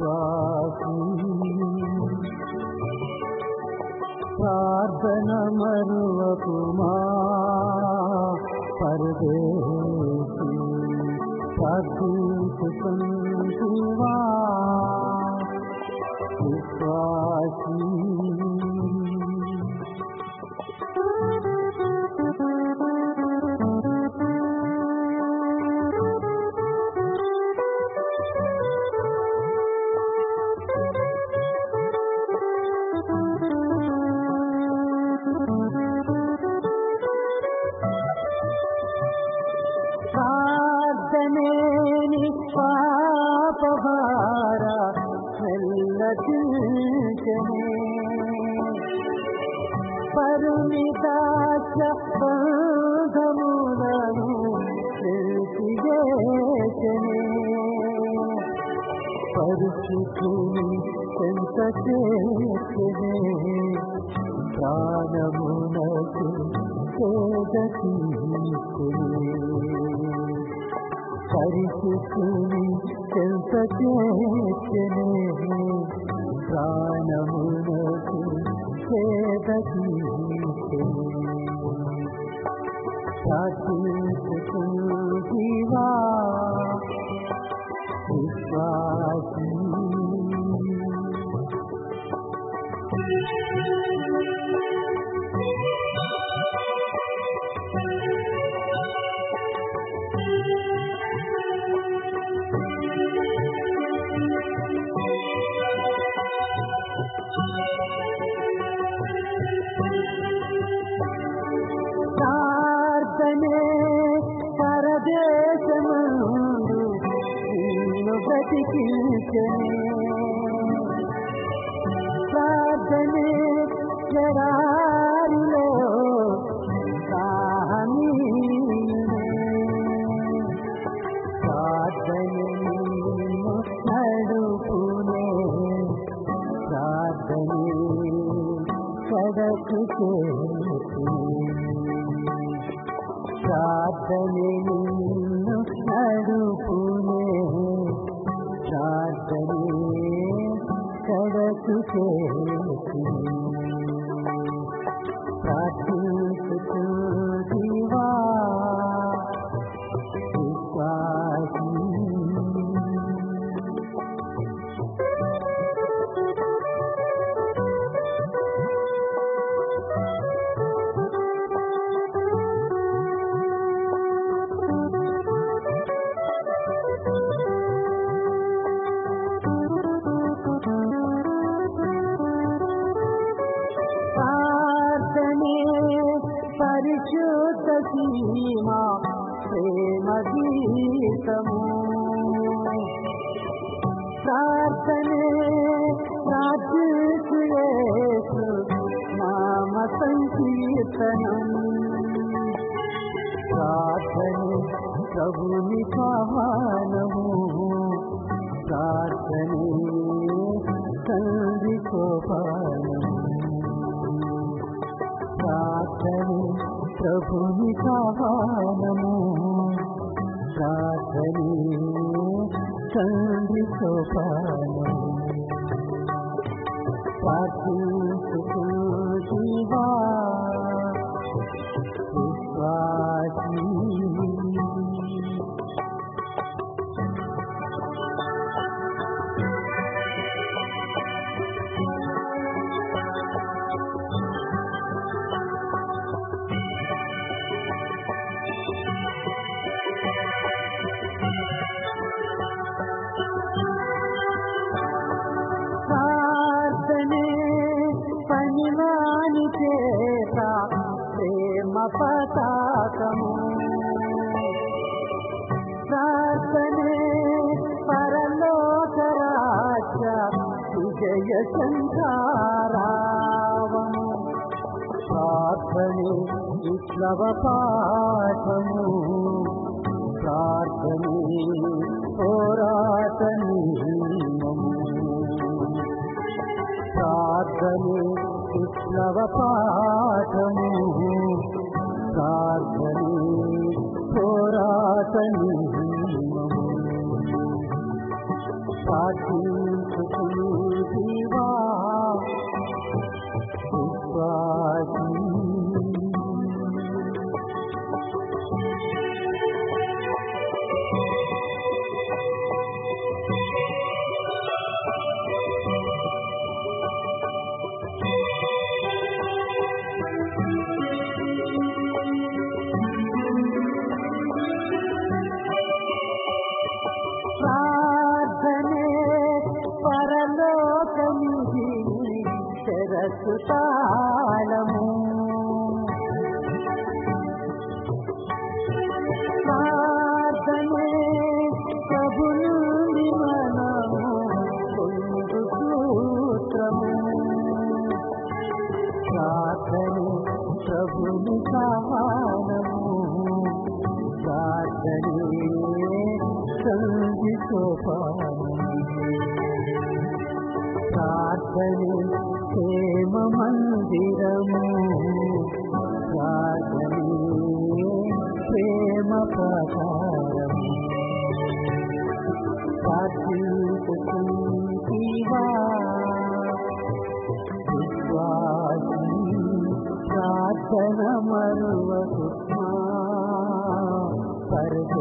విశ్వాసి ప్రార్థన మరువకుమా పరదేశి ప్రార్థించుకుంటువా విశ్వాసి ప్రార్థనేని పాపభార మెల్లచించనే పరునిదాచ బంధములను తెలిసివేచనే పరిస్థితిని ఎంత చేసనే ప్రాణమునకు పరిస్థితిని ఎంత చేసనే ప్రాణమునకు జీవా విశ్వాసి ప్రార్థనే పరదేశమందు నిన్ను బ్రతికించెనే ప్రార్థనే జరారిలో సాహనీయనే ప్రార్థనే నిన్ను నడుపునే ప్రార్థనే కడకు ప్రార్థనే నిన్ను నడుపునే ప్రార్థనే కడకు ప్రార్థించుతూ జీవా విశ్వాసి పరిశుద్ధ సీమా ప్రేమ గీతము ప్రార్థనే ప్రార్థించు యేసు నామ సంకీర్తనం ప్రార్థనే ప్రభుని పావనము ప్రార్థనే తండ్రి సోపానము ప్రార్థనే ప్రభుని పావనము ప్రార్థనే తండ్రి సోపానము ప్రార్థించుతూ జీవా విశ్వాసి పనివాని చేత ప్రేమ పతాకము ప్రార్థనే పరలోక రాజ్య విజయ సంచారావము ప్రార్థనే విప్లవ పాఠము ప్రార్థనే పోరాట నియమము ప్రార్థనే విప్లవ పాఠము ప్రార్థనే పోరాట నియమము ప్రార్థించుకుని జీవా విశ్వాసి. పరలోకమిది శరస్సు తాళము, ప్రార్థనే ప్రభు నుండి మనము పొందు సూత్రము. ప్రార్థనే ప్రభుని సమానము, ప్రార్థనే సంధి సోపానము. ప్రార్థనే ప్రేమ మందిరము, ప్రార్థనే ప్రేమ ప్రకారము. ప్రార్థించుకుంటీవా విశ్వాసి, ప్రార్థన మరువకుమా.